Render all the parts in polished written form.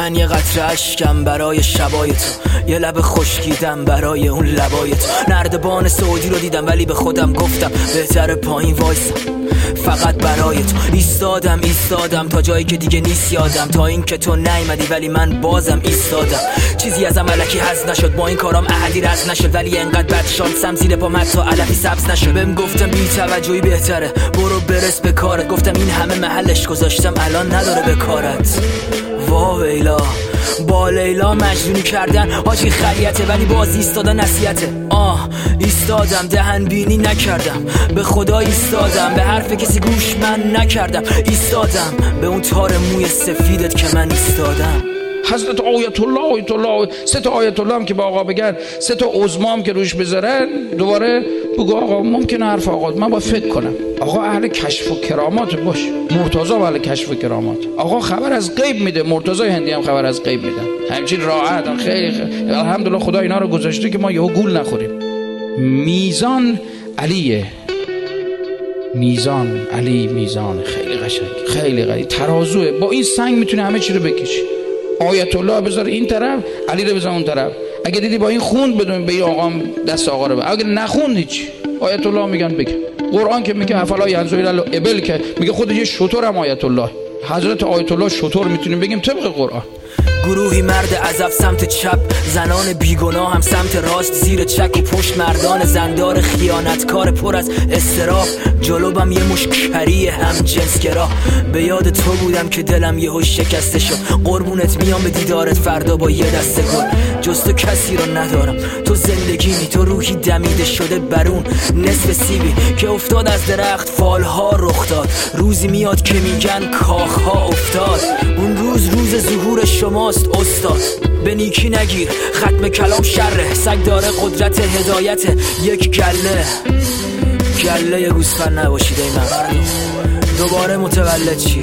من یه قطره اشکم برای شبای تو، یه لب خشکیدم برای اون لبای تو. نردبان سعودی رو دیدم ولی به خودم گفتم بهتر پایین وایسم فقط برای تو. ایستادم تا جایی که دیگه نیست یادم، تا این که تو نیومدی ولی من بازم ایستادم. چیزی ازم الکی حذف نشد، با این کارام احدی رد نشد، ولی انقدر بد شانسم زیر پام حتی علفی سبز نشد. بهم گفتم بی توجهی بهتره، برو برس به کارت. گفتم این همه محلش گذاشتم الان نداره به کارت. وا ویلا با لیلا مجنونی کردن حاجی خریته، ولی باز ایستادن نصیحته. ایستادم دهن بینی نکردم، به خدا ایستادم، به حرف کسی گوش من نکردم. ایستادم به اون تار موی سفیدت که من ایستادم. حضرت آیت الله 3 تا آیت الله هم که با آقا بگن، 3 تا عظما هم که روش بذارن، دوباره بگو آقا ممکنه حرف آقا من باید فکر کنم. آقا اهل کشف و کرامات باش، مرتضی اهل کشف و کرامات. آقا خبر از غیب میده، مرتضی هندی هم خبر از غیب میدن، همچین راحت. خیلی الحمدلله خدا اینا رو گذاشته که ما یهو گول نخوریم. میزان علیه، میزان علی، میزان خیلی قشنگ، خیلی قشنگ، ترازوه. با این سنگ میتونه همه چی رو بکشی. آیت الله بذار این طرف، علی رو بذار اون طرف. اگه دیدی با این خوند بدون به این آقا دست آقا رو، اگه نخوند هیچ. آیت الله میگن بگن. قرآن که میگه افلا ینظرون الی الابل، که میگه خود یه شتر هم آیت الله. حضرت آیت الله شتر میتونیم بگیم طبق قرآن. گروهی مرد عزب سمت چپ، زنان بیگناه هم سمت راست، زیر چک و پشت مردان زندار خیانتکار پر از استراف. جلوبم یه مشکری هم جنسگرا، به یاد تو بودم که دلم یهو شکسته شد. قربونت میام به دیدارت فردا با یه دسته گل، جز تو کسی رو ندارم. تو زندگیمی، تو روحی دمیده شده برون، نصف سیبی که افتاد از درخت، فالها رخ داد. روزی میاد که میگن کاخها افتاد، اون روز ظهور شماست استاد. به نیکی نگیر، ختم کلام شره، سگ داره قدرت هدایت. یک گله گوسفند نباشید ای مردم، دوباره متولد شید.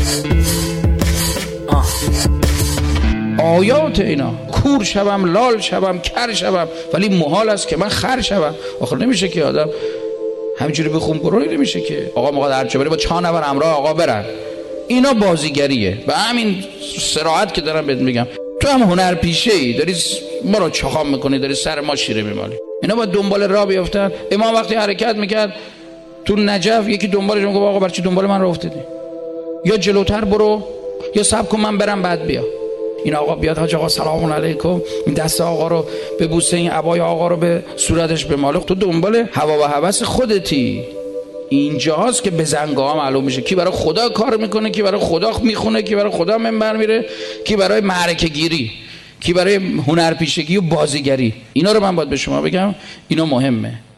آیات اینا، کور شوم، لال شوم، کر شوم، ولی محال است که من خر شوم. آخر نمیشه که آدم همینجوری بخون برو، نمیشه که آقا موقع هرچه بره با 4 نفر همراه آقا برن. اینا بازیگریه. به همین صراحت که دارم بهت میگم، تو هم هنرپیشه‌ای، داری ما رو چخام میکنی، داری سر ما شیره میمالی. اینا باید دنبال راه بیافتن. امام وقتی حرکت میکرد تو نجف، یکی دنبالش میگه آقا برای چی دنبال من راه افتادی؟ یا جلوتر برو، یا صبر کن من برم بعد بیا. این آقا بیاد، حاج آقا سلام علیکم، این دست آقا رو ببوسه، این عبای آقا رو به صورتش بماله. تو دنبال هوا و هوس خودتی. اینجاست که به زنگاه معلوم میشه کی برای خدا کار میکنه، کی برای خدا میخونه، کی برای خدا منبر میره، کی برای معرکه گیری، کی برای هنرپیشگی و بازیگری. اینا رو من باید به شما بگم، اینا مهمه.